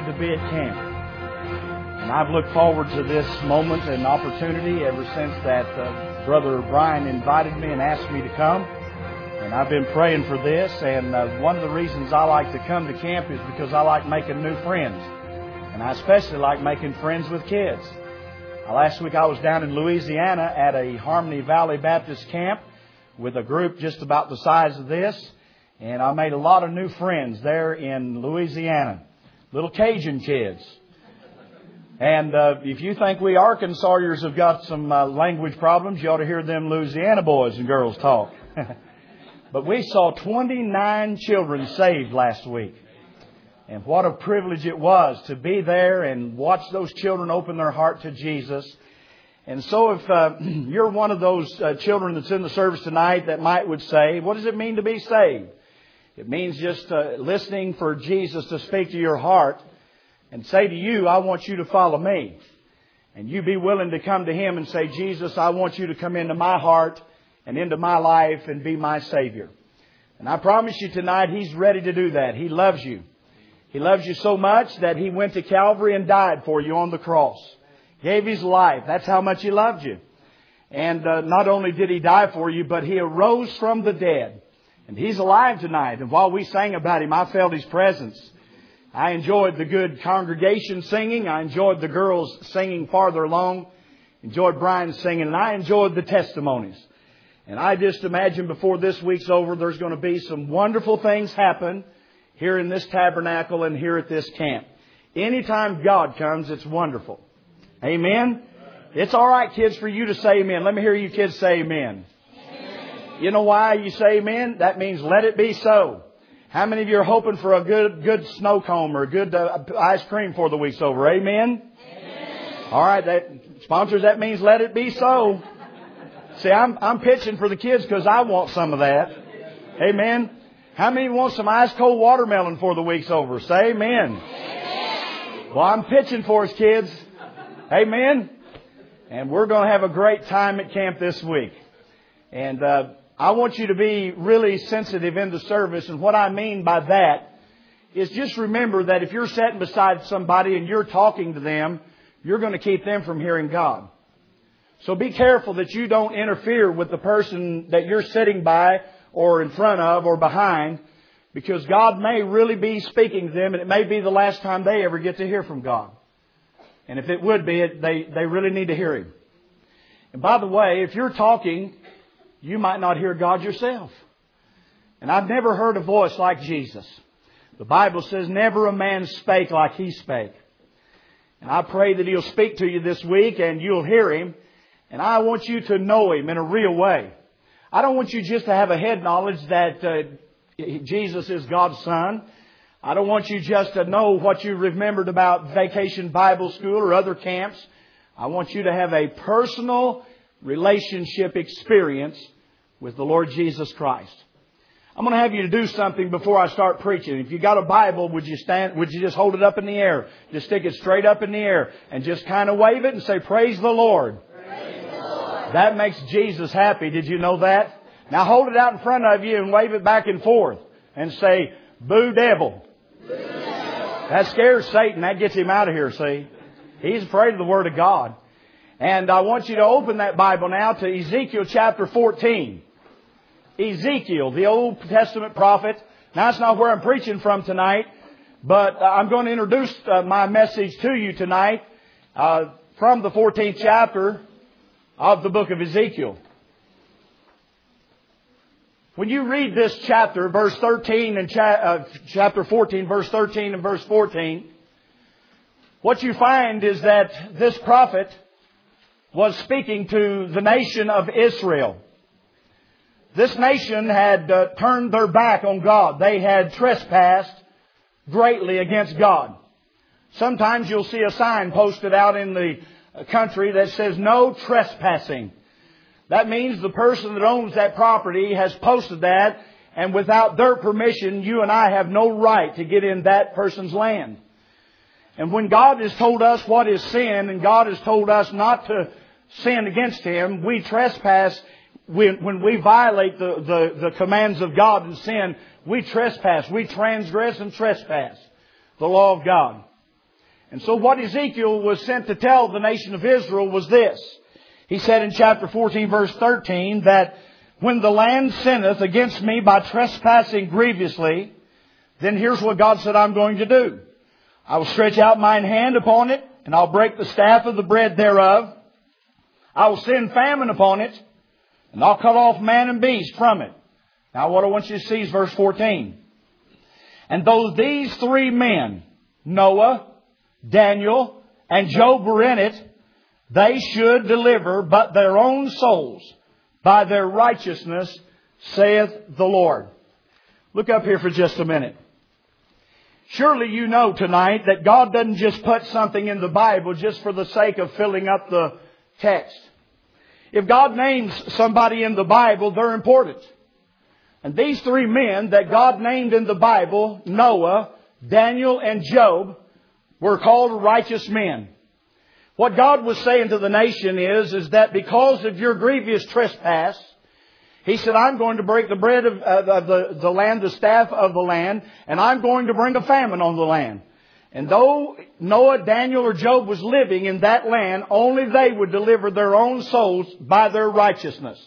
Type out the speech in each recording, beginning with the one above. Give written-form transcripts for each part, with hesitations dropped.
to be at camp. And I've looked forward to this moment and opportunity ever since that Brother Brian invited me and asked me to come. And I've been praying for this. And one of the reasons I like to come to camp is because I like making new friends. And I especially like making friends with kids. Last week I was down in Louisiana at a Harmony Valley Baptist camp with a group just about the size of this. And I made a lot of new friends there in Louisiana. Little Cajun kids. And if you think we Arkansasians have got some language problems, you ought to hear them Louisiana boys and girls talk. But we saw 29 children saved last week. And what a privilege it was to be there and watch those children open their heart to Jesus. And so if you're one of those children that's in the service tonight that would say, what does it mean to be saved? It means just listening for Jesus to speak to your heart and say to you, I want you to follow me. And you be willing to come to Him and say, Jesus, I want you to come into my heart and into my life and be my Savior. And I promise you tonight, He's ready to do that. He loves you. He loves you so much that He went to Calvary and died for you on the cross. Gave His life. That's how much He loved you. And not only did He die for you, but He arose from the dead. And He's alive tonight. And while we sang about Him, I felt His presence. I enjoyed the good congregation singing. I enjoyed the girls singing farther along. Enjoyed Brian singing. And I enjoyed the testimonies. And I just imagine before this week's over, there's going to be some wonderful things happen here in this tabernacle and here at this camp. Anytime God comes, it's wonderful. Amen? It's all right, kids, for you to say amen. Let me hear you kids say amen. You know why you say amen? That means let it be so. How many of you are hoping for a good snow cone or a good ice cream for the week's over? Amen? All right, sponsors, that means let it be so. See, I'm pitching for the kids because I want some of that. Amen? How many want some ice cold watermelon for the week's over? Say amen. Well, I'm pitching for us, kids. Amen? And we're going to have a great time at camp this week. And I want you to be really sensitive in the service. And what I mean by that is just remember that if you're sitting beside somebody and you're talking to them, you're going to keep them from hearing God. So be careful that you don't interfere with the person that you're sitting by or in front of or behind, because God may really be speaking to them and it may be the last time they ever get to hear from God. And if it would be, they really need to hear Him. And by the way, if you're talking, you might not hear God yourself. And I've never heard a voice like Jesus. The Bible says, never a man spake like He spake. And I pray that He'll speak to you this week and you'll hear Him. And I want you to know Him in a real way. I don't want you just to have a head knowledge that Jesus is God's Son. I don't want you just to know what you remembered about Vacation Bible School or other camps. I want you to have a personal relationship experience with the Lord Jesus Christ. I'm going to have you to do something before I start preaching. If you got a Bible, would you just hold it up in the air? Just stick it straight up in the air and just kind of wave it and say, praise the Lord. Praise the Lord. That makes Jesus happy. Did you know that? Now hold it out in front of you and wave it back and forth and say, boo devil. Boo devil. That scares Satan. That gets him out of here, see? He's afraid of the Word of God. And I want you to open that Bible now to Ezekiel chapter 14. Ezekiel, the Old Testament prophet. Now, that's not where I'm preaching from tonight, but I'm going to introduce my message to you tonight from the 14th chapter of the book of Ezekiel. When you read this chapter, verse 13 and chapter 14, verse 13 and verse 14, what you find is that this prophet was speaking to the nation of Israel. This nation had turned their back on God. They had trespassed greatly against God. Sometimes you'll see a sign posted out in the country that says no trespassing. That means the person that owns that property has posted that, and without their permission, you and I have no right to get in that person's land. And when God has told us what is sin, and God has told us not to sin against Him, we trespass. When we violate the commands of God and sin, we trespass. We transgress and trespass the law of God. And so what Ezekiel was sent to tell the nation of Israel was this. He said in chapter 14, verse 13, that when the land sinneth against me by trespassing grievously, then here's what God said I'm going to do. I will stretch out mine hand upon it, and I'll break the staff of the bread thereof. I will send famine upon it, and I'll cut off man and beast from it. Now what I want you to see is verse 14. And though these three men, Noah, Daniel, and Job were in it, they should deliver but their own souls by their righteousness, saith the Lord. Look up here for just a minute. Surely you know tonight that God doesn't just put something in the Bible just for the sake of filling up the text. If God names somebody in the Bible, they're important. And these three men that God named in the Bible, Noah, Daniel, and Job, were called righteous men. What God was saying to the nation is that because of your grievous trespass, He said, I'm going to break the bread of the land, the staff of the land, and I'm going to bring a famine on the land. And though Noah, Daniel, or Job was living in that land, only they would deliver their own souls by their righteousness.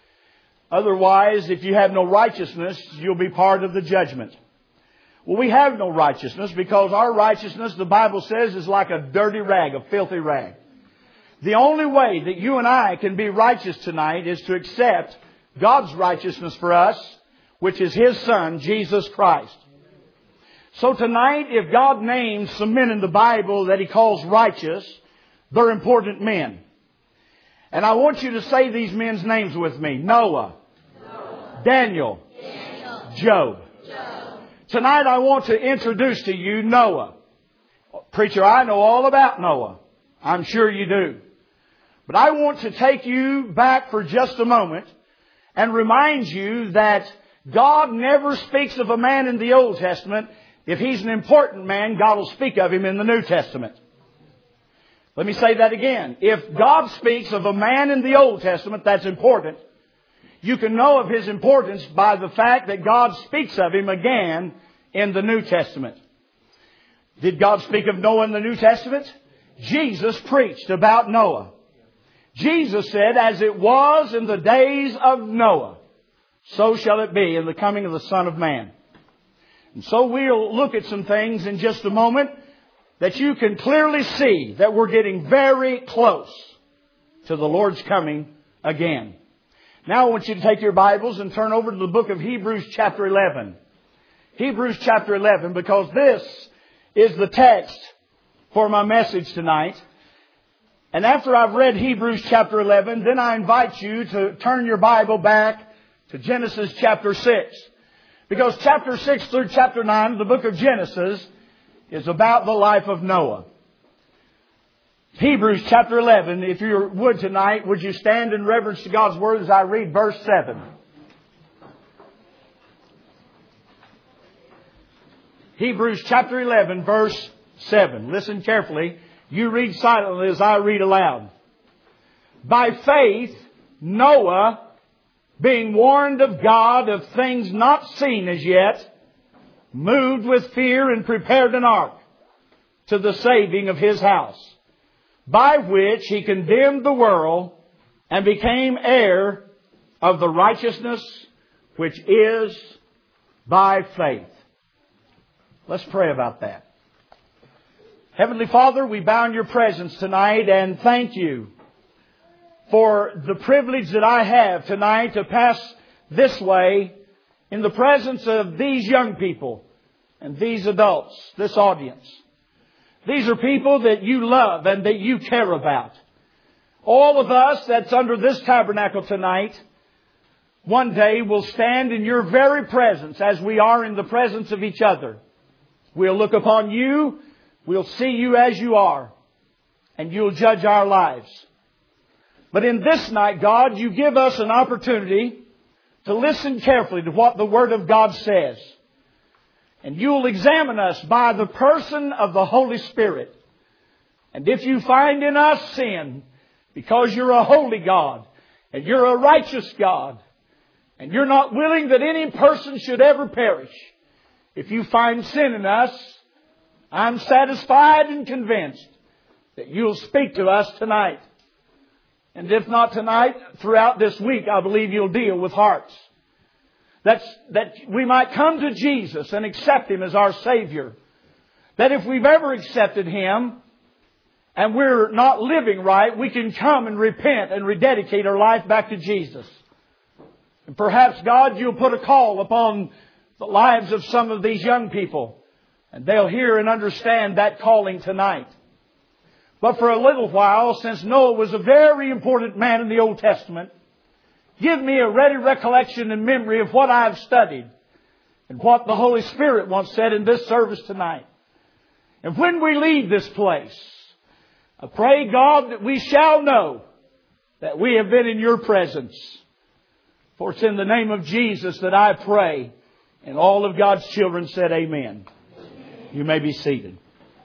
Otherwise, if you have no righteousness, you'll be part of the judgment. Well, we have no righteousness because our righteousness, the Bible says, is like a dirty rag, a filthy rag. The only way that you and I can be righteous tonight is to accept God's righteousness for us, which is His Son, Jesus Christ. So tonight, if God names some men in the Bible that He calls righteous, they're important men. And I want you to say these men's names with me. Noah. Daniel. Job. Tonight I want to introduce to you Noah. Preacher, I know all about Noah. I'm sure you do. But I want to take you back for just a moment and remind you that God never speaks of a man in the Old Testament. If he's an important man, God will speak of him in the New Testament. Let me say that again. If God speaks of a man in the Old Testament that's important, you can know of his importance by the fact that God speaks of him again in the New Testament. Did God speak of Noah in the New Testament? Jesus preached about Noah. Jesus said, as it was in the days of Noah, so shall it be in the coming of the Son of Man. And so we'll look at some things in just a moment that you can clearly see that we're getting very close to the Lord's coming again. Now I want you to take your Bibles and turn over to the book of Hebrews chapter 11. Hebrews chapter 11, because this is the text for my message tonight. And after I've read Hebrews chapter 11, then I invite you to turn your Bible back to Genesis chapter 6. Because chapter 6 through chapter 9 of the book of Genesis is about the life of Noah. Hebrews chapter 11, if you would tonight, would you stand in reverence to God's Word as I read verse 7. Hebrews chapter 11, verse 7. Listen carefully. You read silently as I read aloud. By faith, Noah, being warned of God of things not seen as yet, moved with fear and prepared an ark to the saving of his house, by which he condemned the world and became heir of the righteousness which is by faith. Let's pray about that. Heavenly Father, we bow in your presence tonight and thank you for the privilege that I have tonight to pass this way in the presence of these young people and these adults, this audience. These are people that you love and that you care about. All of us that's under this tabernacle tonight, one day will stand in your very presence as we are in the presence of each other. We'll look upon you, we'll see you as you are, and you'll judge our lives. But in this night, God, you give us an opportunity to listen carefully to what the Word of God says. And you'll examine us by the person of the Holy Spirit. And if you find in us sin, because you're a holy God, and you're a righteous God, and you're not willing that any person should ever perish, if you find sin in us, I'm satisfied and convinced that you'll speak to us tonight. And if not tonight, throughout this week, I believe you'll deal with hearts. That we might come to Jesus and accept Him as our Savior. That if we've ever accepted Him and we're not living right, we can come and repent and rededicate our life back to Jesus. And perhaps, God, you'll put a call upon the lives of some of these young people, and they'll hear and understand that calling tonight. But for a little while, since Noah was a very important man in the Old Testament, give me a ready recollection and memory of what I've studied and what the Holy Spirit once said in this service tonight. And when we leave this place, I pray, God, that we shall know that we have been in Your presence. For it's in the name of Jesus that I pray. And all of God's children said amen. You may be seated.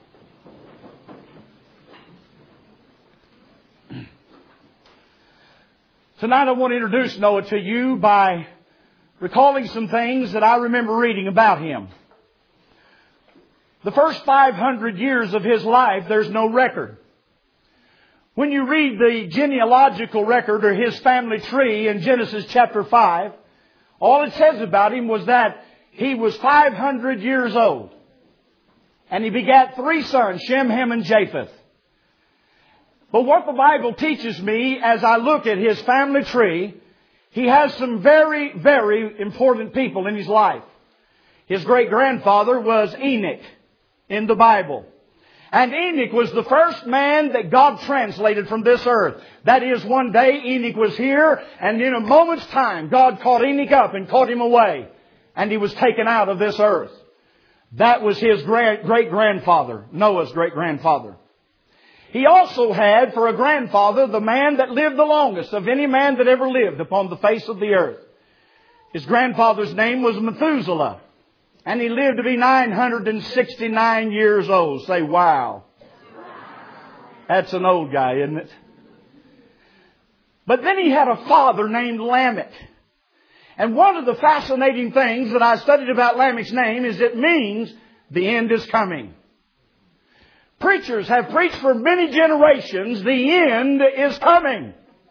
Tonight I want to introduce Noah to you by recalling some things that I remember reading about him. The first 500 years of his life, there's no record. When you read the genealogical record or his family tree in Genesis chapter 5, all it says about him was that he was 500 years old. And he begat 3 sons, Shem, Ham, and Japheth. But what the Bible teaches me as I look at his family tree, he has some very, very important people in his life. His great-grandfather was Enoch in the Bible. And Enoch was the first man that God translated from this earth. That is, one day Enoch was here, and in a moment's time, God caught Enoch up and caught him away. And he was taken out of this earth. That was his great-grandfather, Noah's great-grandfather. He also had for a grandfather the man that lived the longest of any man that ever lived upon the face of the earth. His grandfather's name was Methuselah. And he lived to be 969 years old. Say, wow. That's an old guy, isn't it? But then he had a father named Lamech. And one of the fascinating things that I studied about Lamech's name is it means the end is coming. Preachers have preached for many generations, the end is coming.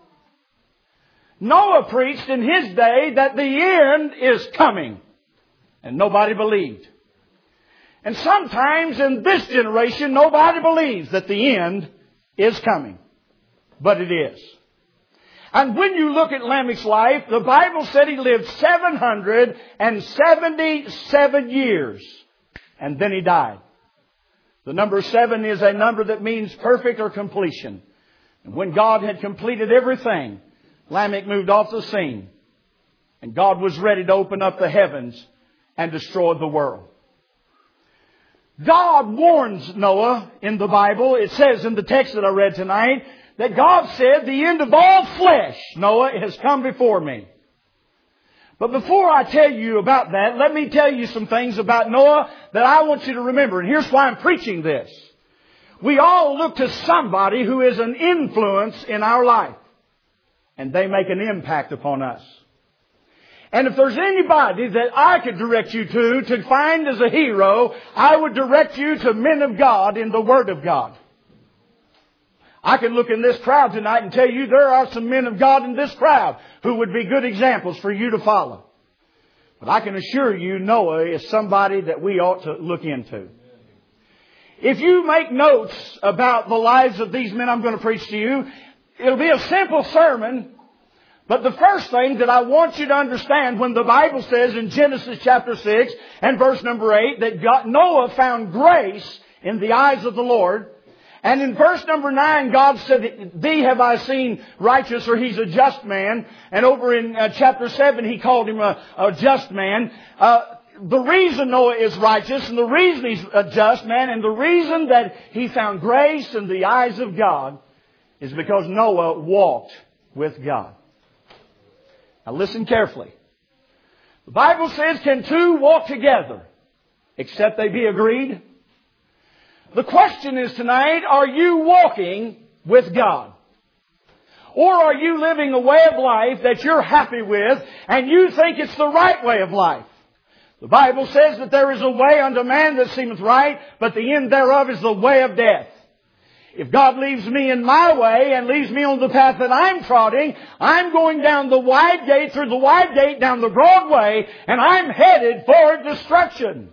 Noah preached in his day that the end is coming. And nobody believed. And sometimes in this generation, nobody believes that the end is coming. But it is. And when you look at Lamech's life, the Bible said he lived 777 years. And then he died. The number 7 is a number that means perfect or completion. And when God had completed everything, Lamech moved off the scene. And God was ready to open up the heavens and destroy the world. God warns Noah in the Bible. It says in the text that I read tonight that God said, the end of all flesh, Noah, has come before me. But before I tell you about that, let me tell you some things about Noah that I want you to remember. And here's why I'm preaching this. We all look to somebody who is an influence in our life. And they make an impact upon us. And if there's anybody that I could direct you to find as a hero, I would direct you to men of God in the Word of God. I can look in this crowd tonight and tell you there are some men of God in this crowd who would be good examples for you to follow. But I can assure you Noah is somebody that we ought to look into. If you make notes about the lives of these men I'm going to preach to you, it'll be a simple sermon. But the first thing that I want you to understand when the Bible says in Genesis chapter 6 and verse number 8 that Noah found grace in the eyes of the Lord. And in verse number 9, God said, thee have I seen righteous, or he's a just man. And over in chapter 7, he called him a just man. The reason Noah is righteous and the reason he's a just man and the reason that he found grace in the eyes of God is because Noah walked with God. Now listen carefully. The Bible says, can 2 walk together except they be agreed? The question is tonight, are you walking with God? Or are you living a way of life that you're happy with and you think it's the right way of life? The Bible says that there is a way unto man that seemeth right, but the end thereof is the way of death. If God leaves me in my way and leaves me on the path that I'm trotting, I'm going down the wide gate, through the wide gate, down the broad way, and I'm headed for destruction.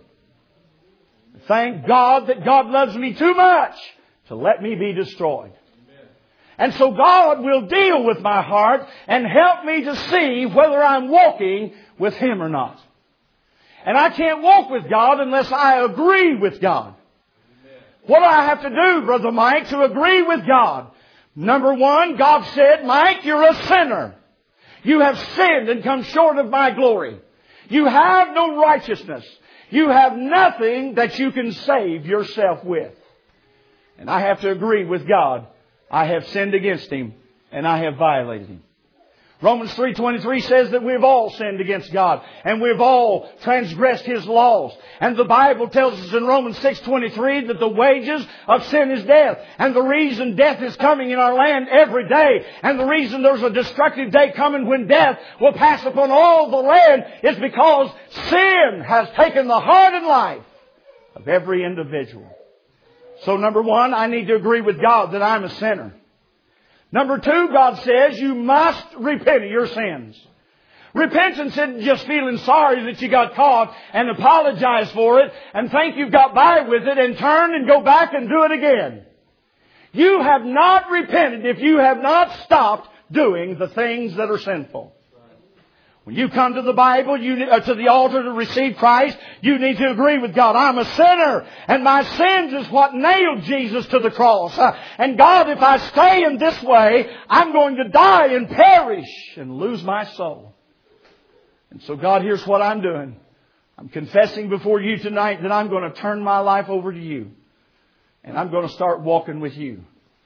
Thank God that God loves me too much to let me be destroyed. And so God will deal with my heart and help me to see whether I'm walking with Him or not. And I can't walk with God unless I agree with God. What do I have to do, Brother Mike, to agree with God? Number one, God said, Mike, you're a sinner. You have sinned and come short of my glory. You have no righteousness. You have nothing that you can save yourself with. And I have to agree with God. I have sinned against Him and I have violated Him. Romans 3:23 says that we've all sinned against God and we've all transgressed His laws. And the Bible tells us in Romans 6:23 that the wages of sin is death. And the reason death is coming in our land every day, and the reason there's a destructive day coming when death will pass upon all the land, is because sin has taken the heart and life of every individual. So number one, I need to agree with God that I'm a sinner. Number two, God says you must repent of your sins. Repentance isn't just feeling sorry that you got caught and apologize for it and think you've got by with it and turn and go back and do it again. You have not repented if you have not stopped doing the things that are sinful. When you come to the Bible, to the altar to receive Christ, you need to agree with God. I'm a sinner, and my sins is what nailed Jesus to the cross. And God, if I stay in this way, I'm going to die and perish and lose my soul. And so God, here's what I'm doing. I'm confessing before you tonight that I'm going to turn my life over to you. And I'm going to start walking with you.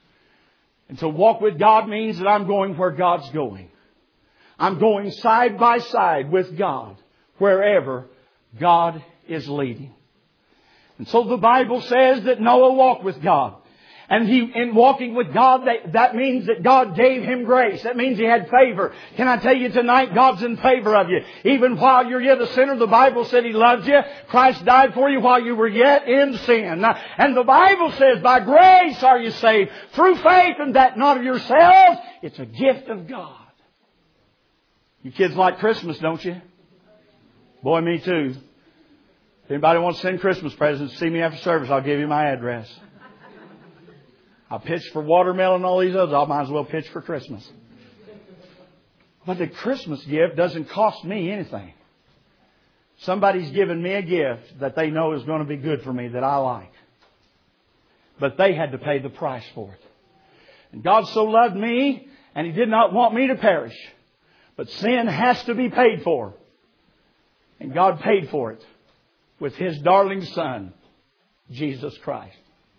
And to walk with God means that I'm going where God's going. I'm going side by side with God wherever God is leading. And so the Bible says that Noah walked with God. And in walking with God, that means that God gave him grace. That means he had favor. Can I tell you tonight, God's in favor of you. Even while you're yet a sinner, the Bible said He loved you. Christ died for you while you were yet in sin. And the Bible says, by grace are you saved, through faith, and that not of yourselves. It's a gift of God. You kids like Christmas, don't you? Boy, me too. If anybody wants to send Christmas presents, see me after service. I'll give you my address. I'll pitch for watermelon and all these others. I might as well pitch for Christmas. But the Christmas gift doesn't cost me anything. Somebody's given me a gift that they know is going to be good for me, that I like. But they had to pay the price for it. And God so loved me, and He did not want me to perish. But sin has to be paid for. And God paid for it with His darling Son, Jesus Christ.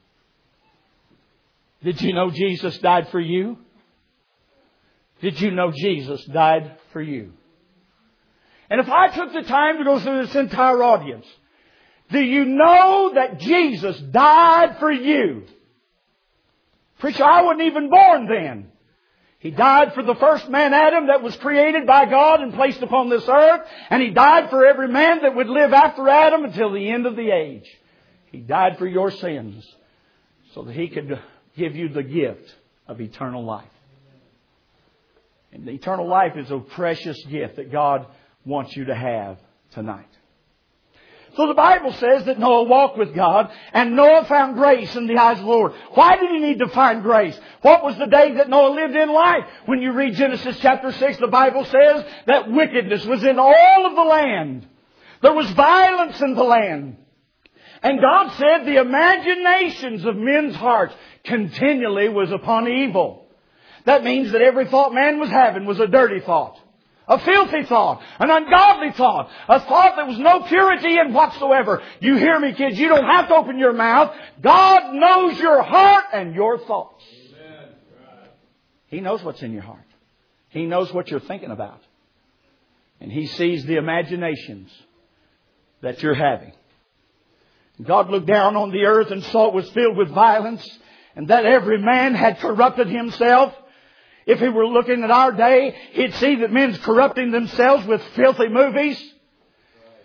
Did you know Jesus died for you? Did you know Jesus died for you? And if I took the time to go through this entire audience, do you know that Jesus died for you? Preacher, I wasn't even born then. He died for the first man, Adam, that was created by God and placed upon this earth. And He died for every man that would live after Adam until the end of the age. He died for your sins so that He could give you the gift of eternal life. And the eternal life is a precious gift that God wants you to have tonight. So the Bible says that Noah walked with God, and Noah found grace in the eyes of the Lord. Why did he need to find grace? What was the day that Noah lived in life? When you read Genesis chapter 6, the Bible says that wickedness was in all of the land. There was violence in the land. And God said the imaginations of men's hearts continually was upon evil. That means that every thought man was having was a dirty thought. A filthy thought, an ungodly thought, a thought that was no purity in whatsoever. You hear me, kids? You don't have to open your mouth. God knows your heart and your thoughts. Amen. He knows what's in your heart. He knows what you're thinking about. And He sees the imaginations that you're having. God looked down on the earth and saw it was filled with violence, and that every man had corrupted himself. If He were looking at our day, He'd see that men's corrupting themselves with filthy movies.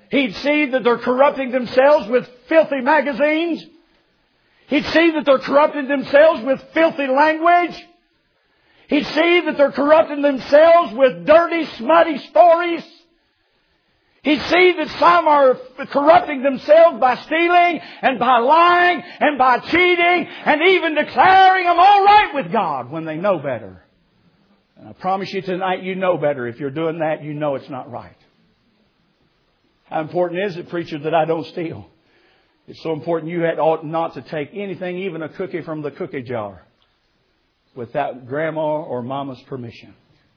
He'd see that they're corrupting themselves with filthy magazines. He'd see that they're corrupting themselves with filthy language. He'd see that they're corrupting themselves with dirty, smutty stories. He'd see that some are corrupting themselves by stealing and by lying and by cheating and even declaring them all right with God when they know better. And I promise you tonight, you know better. If you're doing that, you know it's not right. How important is it, preacher, that I don't steal? It's so important you ought not to take anything, even a cookie from the cookie jar, without grandma or mama's permission.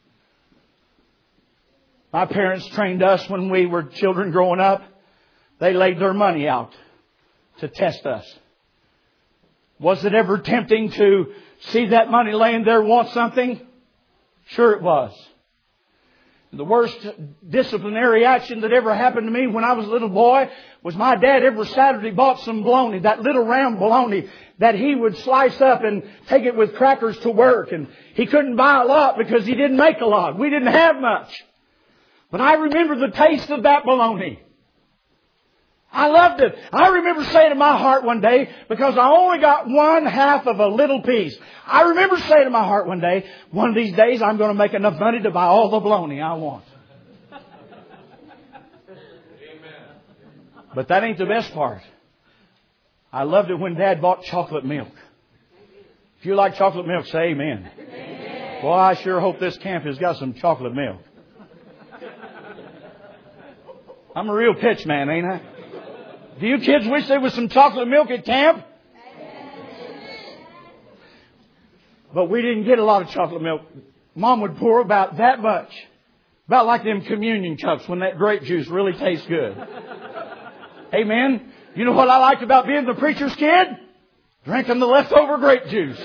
My parents trained us when we were children growing up. They laid their money out to test us. Was it ever tempting to see that money laying there, want something? Sure it was. The worst disciplinary action that ever happened to me when I was a little boy was my dad every Saturday bought some bologna, that little round bologna that he would slice up and take it with crackers to work. And he couldn't buy a lot because he didn't make a lot. We didn't have much. But I remember the taste of that bologna. I loved it. I remember saying to my heart one day, because I only got one half of a little piece. I remember saying to my heart one day, one of these days I'm going to make enough money to buy all the bologna I want. But that ain't the best part. I loved it when Dad bought chocolate milk. If you like chocolate milk, say amen. Boy, I sure hope this camp has got some chocolate milk. I'm a real pitch man, ain't I? Do you kids wish there was some chocolate milk at camp? But we didn't get a lot of chocolate milk. Mom would pour about that much. About like them communion cups when that grape juice really tastes good. Amen. You know what I liked about being the preacher's kid? Drinking the leftover grape juice.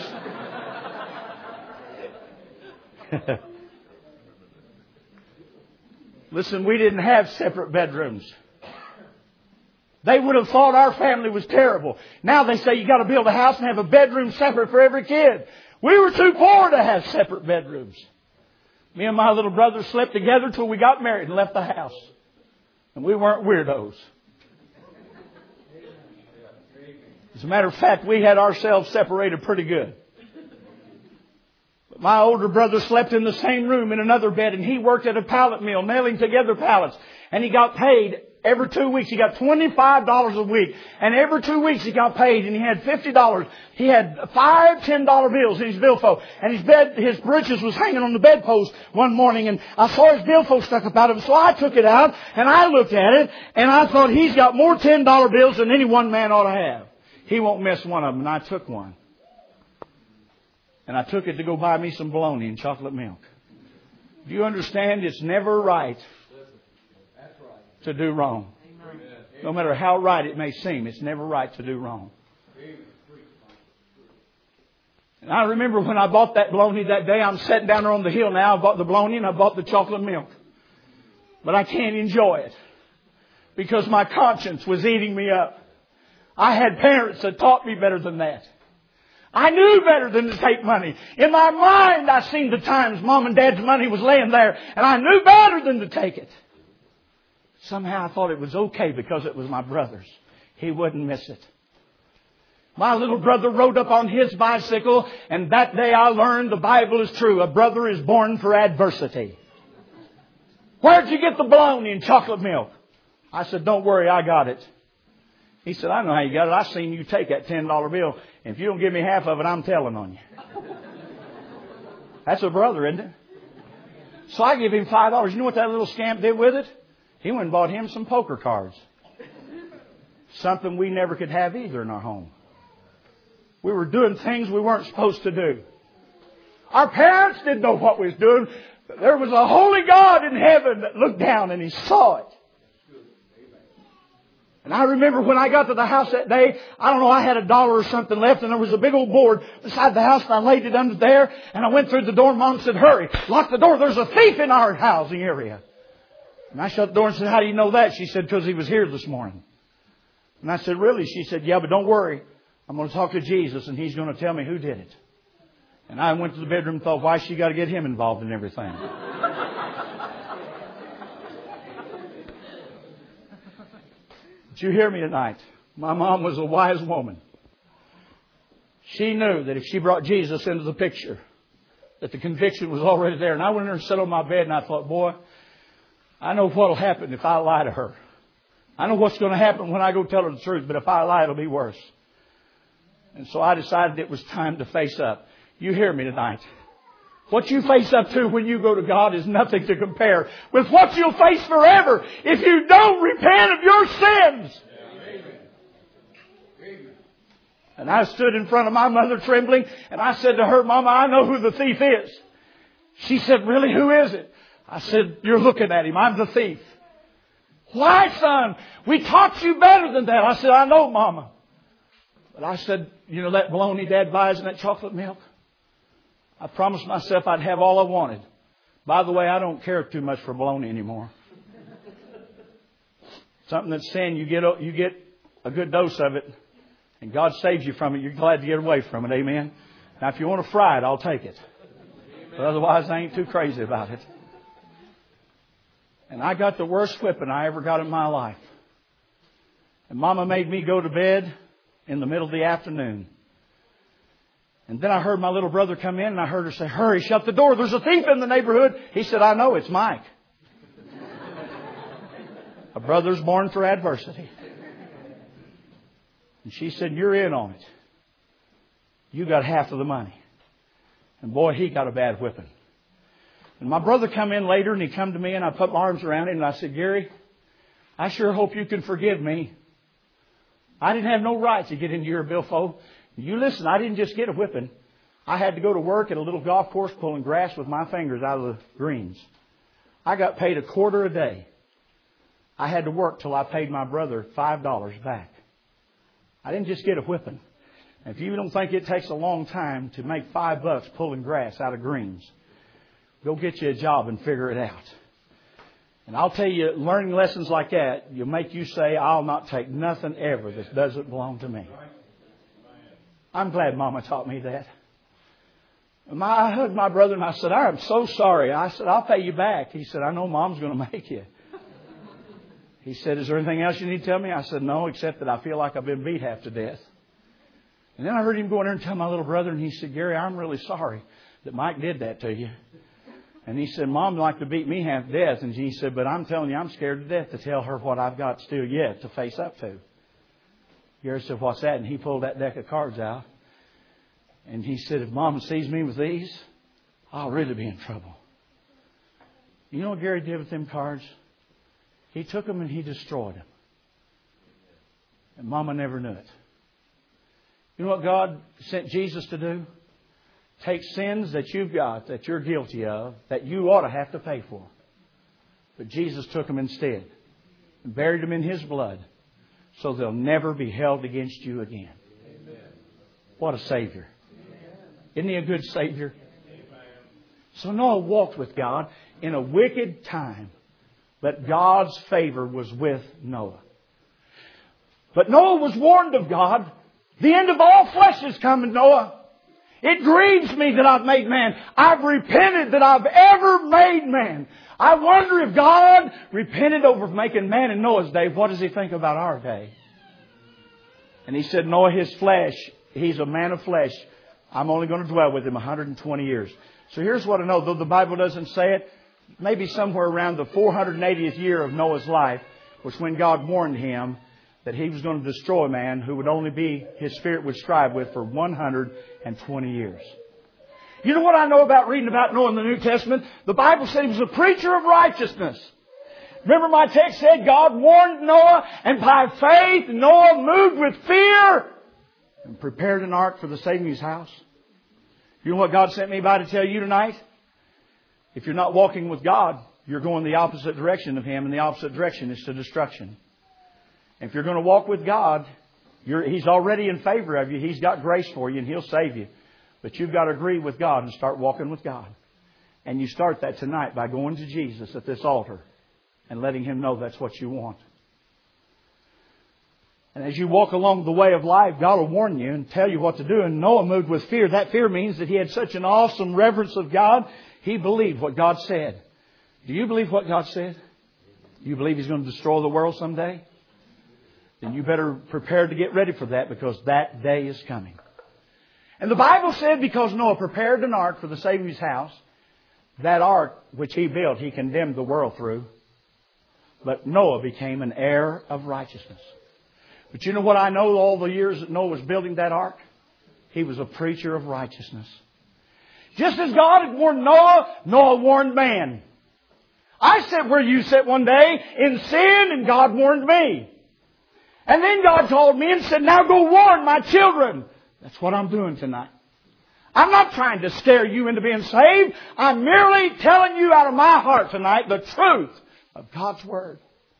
Listen, we didn't have separate bedrooms. They would have thought our family was terrible. Now they say you got to build a house and have a bedroom separate for every kid. We were too poor to have separate bedrooms. Me and my little brother slept together till we got married and left the house. And we weren't weirdos. As a matter of fact, we had ourselves separated pretty good. But my older brother slept in the same room in another bed, and he worked at a pallet mill, nailing together pallets. And he got paid every 2 weeks. He got $25 a week. And every 2 weeks he got paid, and he had $50. He had 5 $10 bills in his billfold. And his breeches was hanging on the bedpost one morning, and I saw his billfold stuck up out of it. So I took it out, and I looked at it, and I thought, he's got more $10 bills than any one man ought to have. He won't miss one of them. And I took one. And I took it to go buy me some bologna and chocolate milk. Do you understand? It's never right to do wrong. No matter how right it may seem, it's never right to do wrong. And I remember when I bought that bologna that day, I'm sitting down there on the hill now. I bought the bologna and I bought the chocolate milk. But I can't enjoy it because my conscience was eating me up. I had parents that taught me better than that. I knew better than to take money. In my mind, I seen the times Mom and Dad's money was laying there, and I knew better than to take it. Somehow I thought it was okay because it was my brother's. He wouldn't miss it. My little brother rode up on his bicycle, and that day I learned the Bible is true. A brother is born for adversity. Where'd you get the bologna and chocolate milk? I said, don't worry, I got it. He said, I know how you got it. I seen you take that $10 bill. And if you don't give me half of it, I'm telling on you. That's a brother, isn't it? So I give him $5. You know what that little scamp did with it? He went and bought him some poker cards. Something we never could have either in our home. We were doing things we weren't supposed to do. Our parents didn't know what we was doing. But there was a holy God in heaven that looked down and He saw it. And I remember when I got to the house that day, I don't know, I had $1 or something left, and there was a big old board beside the house, and I laid it under there, and I went through the door, and Mom said, hurry, lock the door, there's a thief in our housing area. And I shut the door and said, how do you know that? She said, because he was here this morning. And I said, really? She said, yeah, but don't worry. I'm going to talk to Jesus, and He's going to tell me who did it. And I went to the bedroom and thought, why she got to get him involved in everything? But you hear me tonight. My mom was a wise woman. She knew that if she brought Jesus into the picture, that the conviction was already there. And I went in there and sat on my bed and I thought, boy, I know what will happen if I lie to her. I know what's going to happen when I go tell her the truth, but if I lie, it'll be worse. And so I decided it was time to face up. You hear me tonight. What you face up to when you go to God is nothing to compare with what you'll face forever if you don't repent of your sins. And I stood in front of my mother trembling, and I said to her, Mama, I know who the thief is. She said, really, who is it? I said, you're looking at him. I'm the thief. Why, son? We taught you better than that. I said, I know, Mama. But I said, you know that bologna Dad buys and that chocolate milk? I promised myself I'd have all I wanted. By the way, I don't care too much for bologna anymore. Something that's sin, you get a good dose of it. And God saves you from it. You're glad to get away from it. Amen. Now, if you want to fry it, I'll take it. But otherwise, I ain't too crazy about it. And I got the worst whipping I ever got in my life. And Mama made me go to bed in the middle of the afternoon. And then I heard my little brother come in and I heard her say, hurry, shut the door. There's a thief in the neighborhood. He said, I know, it's Mike. A brother's born for adversity. And she said, you're in on it. You got half of the money. And boy, he got a bad whipping. And my brother come in later and he come to me and I put my arms around him and I said, Gary, I sure hope you can forgive me. I didn't have no right to get into your billfold. You listen, I didn't just get a whipping. I had to go to work at a little golf course pulling grass with my fingers out of the greens. I got paid $0.25 a day. I had to work till I paid my brother $5 back. I didn't just get a whipping. If you don't think it takes a long time to make $5 pulling grass out of greens, go get you a job and figure it out. And I'll tell you, learning lessons like that will make you say, I'll not take nothing ever that doesn't belong to me. I'm glad Mama taught me that. I hugged my brother and I said, I'm so sorry. I said, I'll pay you back. He said, I know Mom's going to make you. He said, is there anything else you need to tell me? I said, no, except that I feel like I've been beat half to death. And then I heard him go in there and tell my little brother, and he said, Gary, I'm really sorry that Mike did that to you. And he said, Mom liked to beat me half to death. And he said, but I'm telling you, I'm scared to death to tell her what I've got still yet to face up to. Gary said, what's that? And he pulled that deck of cards out. And he said, if Mom sees me with these, I'll really be in trouble. You know what Gary did with them cards? He took them and he destroyed them. And Mama never knew it. You know what God sent Jesus to do? Take sins that you've got, that you're guilty of, that you ought to have to pay for. But Jesus took them instead and buried them in His blood so they'll never be held against you again. Amen. What a Savior. Amen. Isn't He a good Savior? Amen. So Noah walked with God in a wicked time, but God's favor was with Noah. But Noah was warned of God. The end of all flesh is coming, Noah. It grieves me that I've made man. I've repented that I've ever made man. I wonder if God repented over making man in Noah's day, what does He think about our day? And He said, Noah, his flesh, he's a man of flesh. I'm only going to dwell with him 120 years. So here's what I know. Though the Bible doesn't say it, maybe somewhere around the 480th year of Noah's life was when God warned him that He was going to destroy man who would only be, his spirit would strive with for 120 years. You know what I know about reading about Noah in the New Testament? The Bible said he was a preacher of righteousness. Remember my text said God warned Noah, and by faith Noah moved with fear and prepared an ark for the saving of his house. You know what God sent me by to tell you tonight? If you're not walking with God, you're going the opposite direction of Him, and the opposite direction is to destruction. If you're going to walk with God, He's already in favor of you. He's got grace for you and He'll save you. But you've got to agree with God and start walking with God. And you start that tonight by going to Jesus at this altar and letting Him know that's what you want. And as you walk along the way of life, God will warn you and tell you what to do. And Noah moved with fear. That fear means that he had such an awesome reverence of God, he believed what God said. Do you believe what God said? Do you believe He's going to destroy the world someday? then you better prepare to get ready for that, because that day is coming. And the Bible said, because Noah prepared an ark for the saving of his house, that ark which he built, he condemned the world through. But Noah became an heir of righteousness. But you know what I know all the years that Noah was building that ark? He was a preacher of righteousness. Just as God had warned Noah, Noah warned man. I sat where you sat one day in sin, and God warned me. And then God called me and said, now go warn my children. That's what I'm doing tonight. I'm not trying to scare you into being saved. I'm merely telling you out of my heart tonight the truth of God's Word.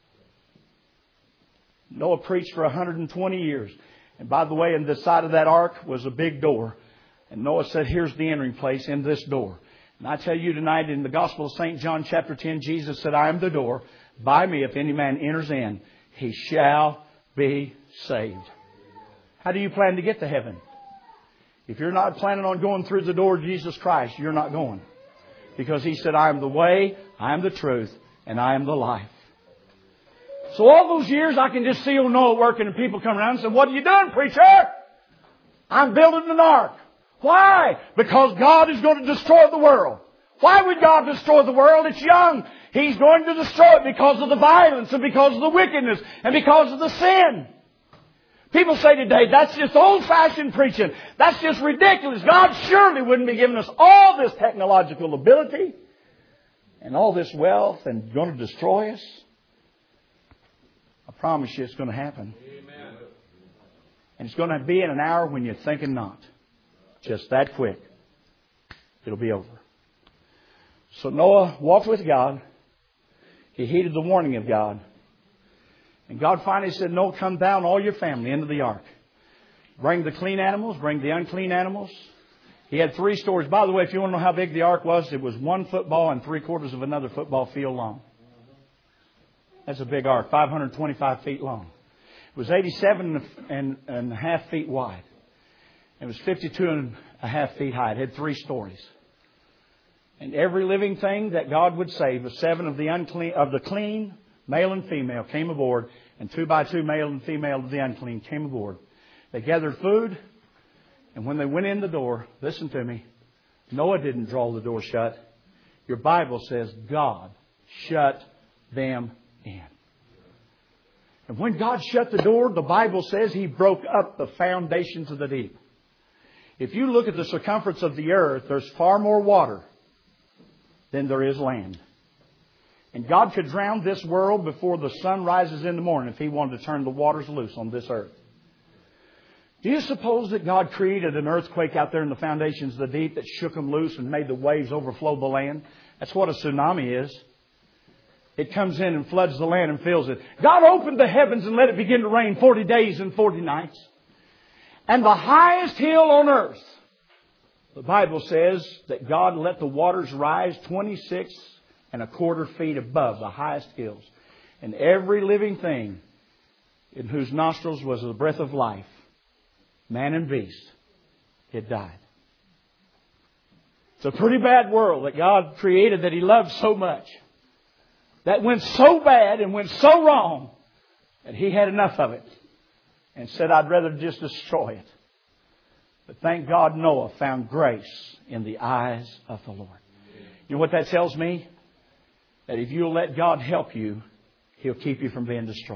Noah preached for 120 years. And by the way, in the side of that ark was a big door. And Noah said, here's the entering place in this door. And I tell you tonight, in the Gospel of St. John chapter 10, Jesus said, I am the door. By me, if any man enters in, he shall be saved. How do you plan to get to heaven? If you're not planning on going through the door of Jesus Christ, you're not going. Because He said, I am the way, I am the truth, and I am the life. So all those years I can just see old Noah working, and people come around and say, what are you doing, preacher? I'm building an ark. Why? Because God is going to destroy the world. Why would God destroy the world? It's young. He's going to destroy it because of the violence and because of the wickedness and because of the sin. People say today, that's just old-fashioned preaching. That's just ridiculous. God surely wouldn't be giving us all this technological ability and all this wealth and going to destroy us. I promise you it's going to happen. Amen. And it's going to be in an hour when you're thinking not. Just that quick. It'll be over. So Noah walked with God. He heeded the warning of God. And God finally said, Noah, come down, all your family, into the ark. Bring the clean animals, bring the unclean animals. He had 3 stories. By the way, if you want to know how big the ark was, it was 1 football and 3/4 of another football field long. That's a big ark, 525 feet long. It was 87 and a half feet wide. It was 52 and a half feet high. It had 3 stories. And every living thing that God would save, 7 of the clean, male and female, came aboard, and 2 by 2 male and female of the unclean came aboard. They gathered food, and when they went in the door, listen to me, Noah didn't draw the door shut. Your Bible says God shut them in. And when God shut the door, the Bible says He broke up the foundations of the deep. If you look at the circumference of the earth, there's far more water than there is land. And God could drown this world before the sun rises in the morning if He wanted to turn the waters loose on this earth. Do you suppose that God created an earthquake out there in the foundations of the deep that shook them loose and made the waves overflow the land? That's what a tsunami is. It comes in and floods the land and fills it. God opened the heavens and let it begin to rain 40 days and 40 nights. And the highest hill on earth, the Bible says that God let the waters rise 26.25 feet above the highest hills. And every living thing in whose nostrils was the breath of life, man and beast, it died. It's a pretty bad world that God created that He loved so much. That went so bad and went so wrong that He had enough of it and said, I'd rather just destroy it. But thank God Noah found grace in the eyes of the Lord. You know what that tells me? That if you'll let God help you, He'll keep you from being destroyed.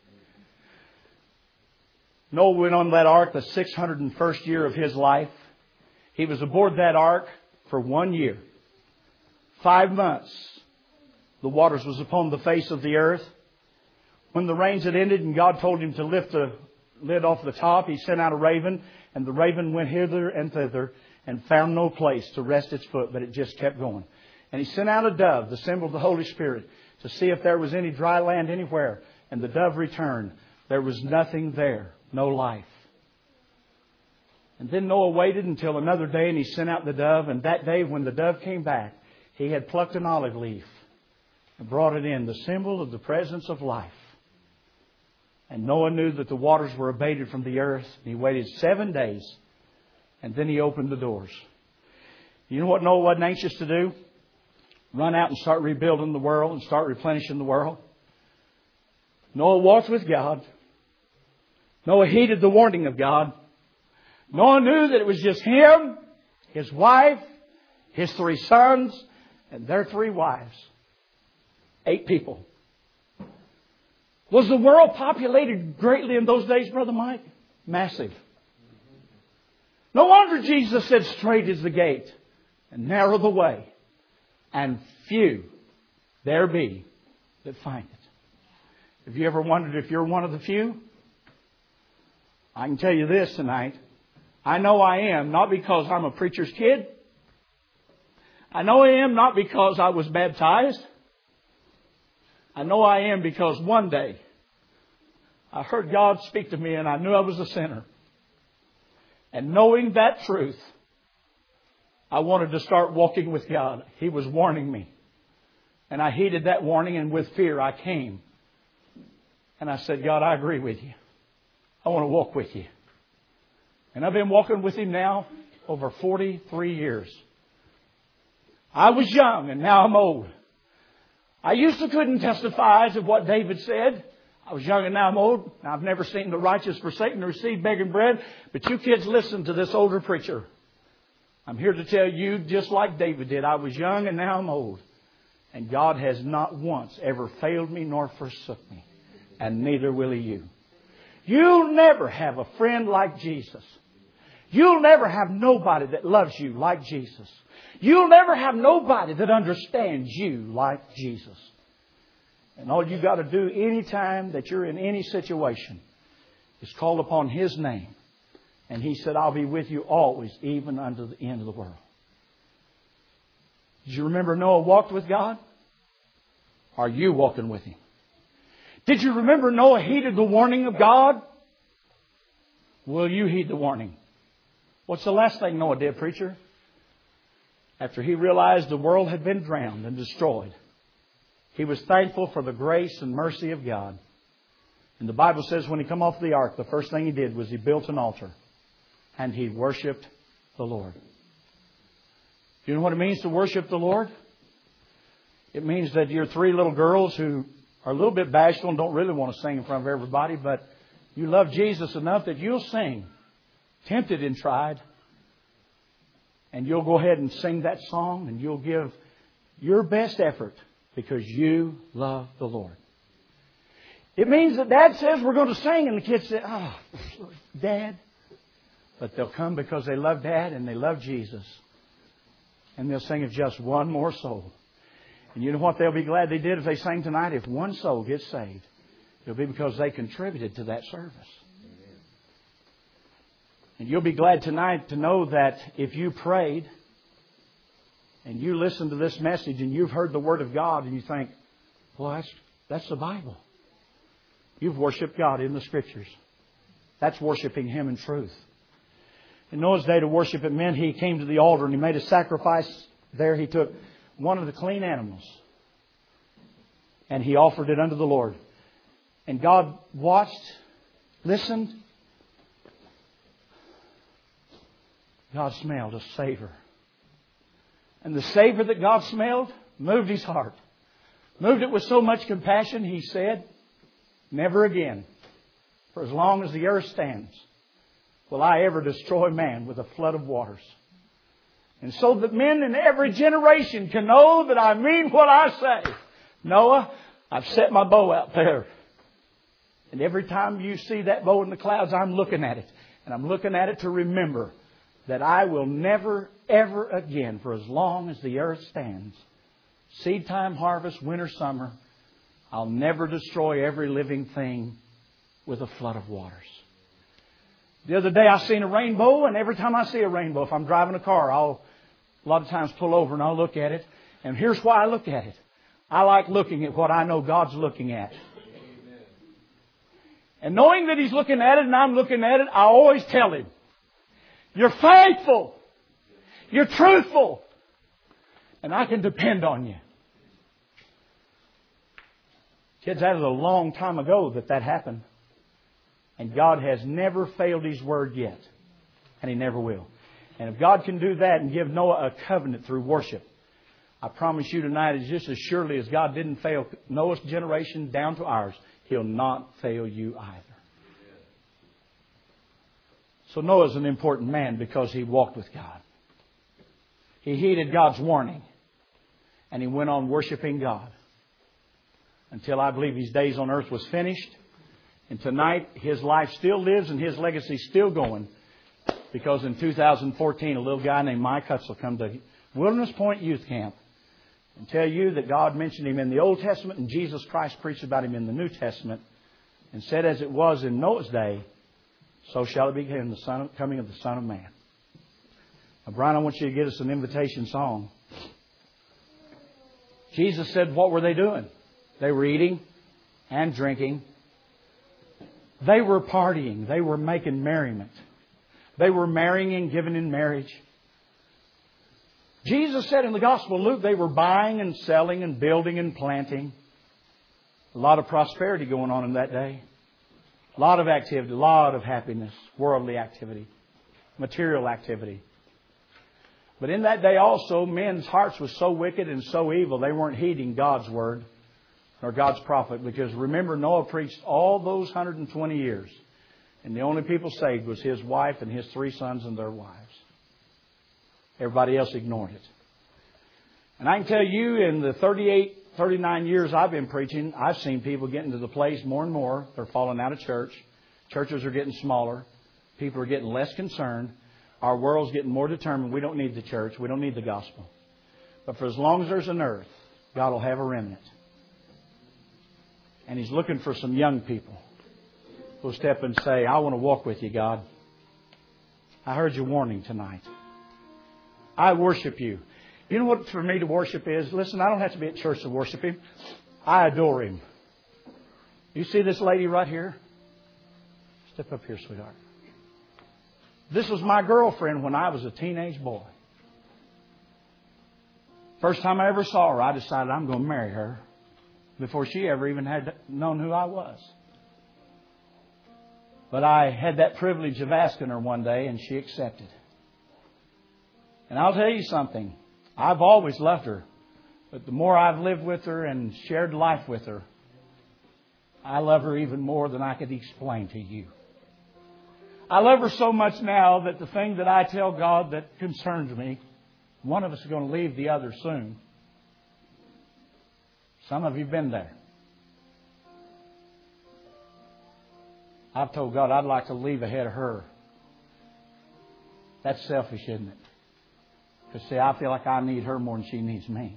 Noah went on that ark the 601st year of his life. He was aboard that ark for 1 year. 5 months. The waters was upon the face of the earth. When the rains had ended and God told him to lift the lid off the top, He sent out a raven. And the raven went hither and thither and found no place to rest its foot, but it just kept going. And He sent out a dove, the symbol of the Holy Spirit, to see if there was any dry land anywhere. And the dove returned. There was nothing there. No life. And then Noah waited until another day and he sent out the dove. And that day when the dove came back, he had plucked an olive leaf and brought it in, the symbol of the presence of life. And Noah knew that the waters were abated from the earth. And he waited 7 days. And then he opened the doors. You know what Noah wasn't anxious to do? Run out and start rebuilding the world and start replenishing the world. Noah walked with God. Noah heeded the warning of God. Noah knew that it was just him, his wife, his 3 sons, and their 3 wives. 8 people. Was the world populated greatly in those days, Brother Mike? Massive. No wonder Jesus said, straight is the gate and narrow the way, and few there be that find it. Have you ever wondered if you're one of the few? I can tell you this tonight. I know I am, not because I'm a preacher's kid. I know I am not because I was baptized. I know I am because one day I heard God speak to me and I knew I was a sinner. And knowing that truth, I wanted to start walking with God. He was warning me. And I heeded that warning, and with fear I came. And I said, God, I agree with you. I want to walk with you. And I've been walking with Him now over 43 years. I was young and now I'm old. I used to couldn't testify to what David said. I was young and now I'm old. Now, I've never seen the righteous forsaken or receive begging bread. But you kids listen to this older preacher. I'm here to tell you, just like David did, I was young and now I'm old. And God has not once ever failed me nor forsook me. And neither will He you. You'll never have a friend like Jesus. You'll never have nobody that loves you like Jesus. You'll never have nobody that understands you like Jesus. And all you got to do anytime that you're in any situation is call upon His name. And He said, I'll be with you always, even unto the end of the world. Did you remember Noah walked with God? Are you walking with Him? Did you remember Noah heeded the warning of God? Will you heed the warning? What's the last thing Noah did, preacher? After he realized the world had been drowned and destroyed, he was thankful for the grace and mercy of God. And the Bible says when he come off the ark, the first thing he did was he built an altar and he worshiped the Lord. Do you know what it means to worship the Lord? It means that your 3 little girls who are a little bit bashful and don't really want to sing in front of everybody, but you love Jesus enough that you'll sing, tempted and tried, and you'll go ahead and sing that song and you'll give your best effort because you love the Lord. It means that Dad says we're going to sing and the kids say, oh, Dad. But they'll come because they love Dad and they love Jesus. And they'll sing of just one more soul. And you know what they'll be glad they did if they sang tonight? If one soul gets saved, it'll be because they contributed to that service. And you'll be glad tonight to know that if you prayed and you listened to this message and you've heard the Word of God and you think, well, that's the Bible. You've worshiped God in the Scriptures. That's worshiping Him in truth. In Noah's day, to worship it meant he came to the altar and he made a sacrifice there. He took one of the clean animals and he offered it unto the Lord. And God watched, listened. God smelled a savor. And the savor that God smelled moved His heart. Moved it with so much compassion, He said, never again, for as long as the earth stands, will I ever destroy man with a flood of waters. And so that men in every generation can know that I mean what I say. Noah, I've set my bow out there. And every time you see that bow in the clouds, I'm looking at it. And I'm looking at it to remember that I will never, ever again, for as long as the earth stands, seed time, harvest, winter, summer, I'll never destroy every living thing with a flood of waters. The other day I seen a rainbow, and every time I see a rainbow, if I'm driving a car, I'll a lot of times pull over and I'll look at it. And here's why I look at it. I like looking at what I know God's looking at. And knowing that He's looking at it and I'm looking at it, I always tell Him, you're faithful. You're truthful. And I can depend on you. Kids, that was a long time ago that happened. And God has never failed His word yet. And He never will. And if God can do that and give Noah a covenant through worship, I promise you tonight, is just as surely as God didn't fail Noah's generation down to ours, He'll not fail you either. So Noah's an important man because he walked with God. He heeded God's warning. And he went on worshiping God until I believe his days on earth was finished. And tonight his life still lives and his legacy is still going. Because in 2014 a little guy named Mike Hutzel come to Wilderness Point Youth Camp and tell you that God mentioned him in the Old Testament and Jesus Christ preached about him in the New Testament and said as it was in Noah's day, so shall it be in the coming of the Son of Man. Now, Brian, I want you to get us an invitation song. Jesus said, what were they doing? They were eating and drinking. They were partying. They were making merriment. They were marrying and giving in marriage. Jesus said in the Gospel of Luke, they were buying and selling and building and planting. A lot of prosperity going on in that day. A lot of activity, a lot of happiness, worldly activity, material activity. But in that day also, men's hearts were so wicked and so evil, they weren't heeding God's word or God's prophet. Because remember, Noah preached all those 120 years. And the only people saved was his wife and his 3 sons and their wives. Everybody else ignored it. And I can tell you, in the 39 years I've been preaching, I've seen people getting to the place more and more. They're falling out of church. Churches are getting smaller. People are getting less concerned. Our world's getting more determined. We don't need the church. We don't need the gospel. But for as long as there's an earth, God will have a remnant. And He's looking for some young people who'll step and say, I want to walk with you, God. I heard your warning tonight. I worship you. You know what for me to worship is? Listen, I don't have to be at church to worship Him. I adore Him. You see this lady right here? Step up here, sweetheart. This was my girlfriend when I was a teenage boy. First time I ever saw her, I decided I'm going to marry her before she ever even had known who I was. But I had that privilege of asking her one day, and she accepted. And I'll tell you something. I've always loved her. But the more I've lived with her and shared life with her, I love her even more than I could explain to you. I love her so much now that the thing that I tell God that concerns me, one of us is going to leave the other soon. Some of you have been there. I've told God I'd like to leave ahead of her. That's selfish, isn't it? Because, see, I feel like I need her more than she needs me.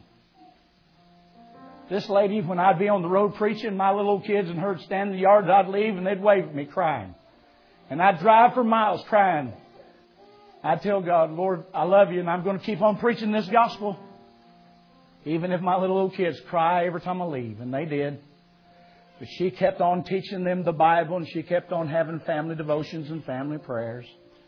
This lady, when I'd be on the road preaching, my little kids and her would stand in the yard, I'd leave and they'd wave at me crying. And I'd drive for miles crying. I'd tell God, Lord, I love you and I'm going to keep on preaching this gospel. Even if my little kids cry every time I leave. And they did. But she kept on teaching them the Bible and she kept on having family devotions and family prayers.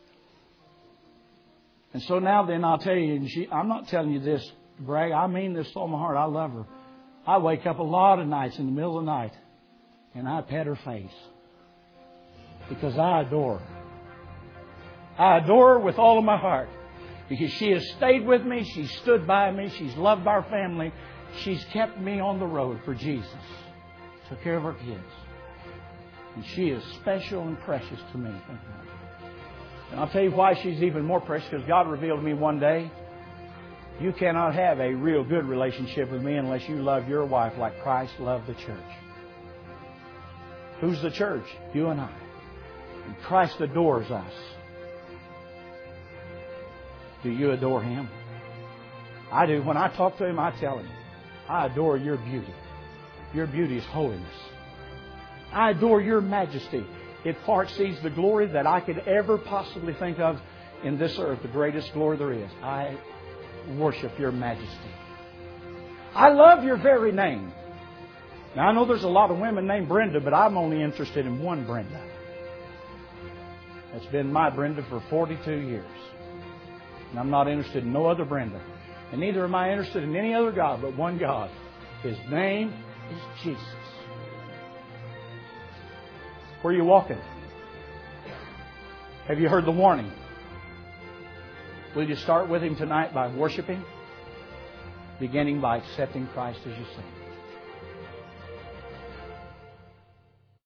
And so now then, I'll tell you, I'm not telling you this, brag. I mean this with all my heart. I love her. I wake up a lot of nights in the middle of the night and I pet her face. Because I adore her. I adore her with all of my heart. Because she has stayed with me. She's stood by me. She's loved our family. She's kept me on the road for Jesus. Took care of her kids. And she is special and precious to me. And I'll tell you why she's even more precious. Because God revealed to me one day, you cannot have a real good relationship with me unless you love your wife like Christ loved the church. Who's the church? You and I. And Christ adores us. Do you adore Him? I do. When I talk to Him, I tell Him, I adore your beauty. Your beauty is holiness. I adore your majesty. It far exceeds the glory that I could ever possibly think of in this earth, the greatest glory there is. I worship your majesty. I love your very name. Now, I know there's a lot of women named Brenda, but I'm only interested in one Brenda. It's been my Brenda for 42 years. And I'm not interested in no other Brenda. And neither am I interested in any other God but one God. His name is Jesus. Where are you walking? Have you heard the warning? Will you start with Him tonight by worshiping? Beginning by accepting Christ as your Savior.